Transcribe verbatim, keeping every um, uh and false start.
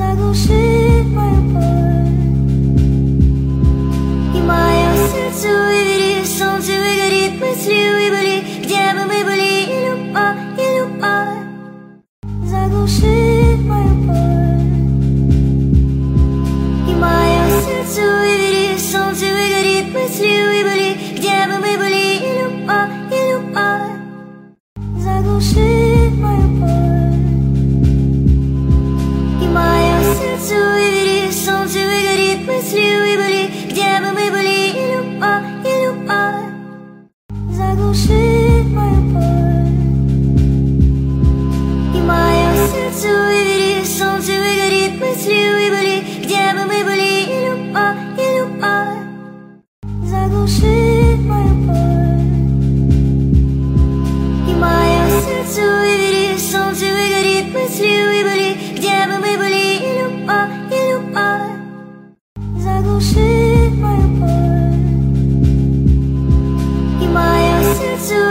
заглушит мою боль. И мое сердце выбери, солнце выгорит, мысли выбыли, где бы мы были, и любовь, и любовь заглушит мою боль. И мое сердце выбери, солнце выгорит, мысли выбыли, где бы мы были, и любовь, и любовь заглушит мою боль. И мое сердце выбери, солнце выгорит, мысли выбыли, где бы мы были, и любовь, и любовь заглушит мою боль. И мое сердце выбери, солнце выгорит, мысли выбыли, где бы мы были, и любовь, и любовь заглушит мою боль. И мое сердце выбери, солнце выгорит, мысли выбыли, где бы мы были, и любовь, и любовь заглушит мою боль. И мое сердце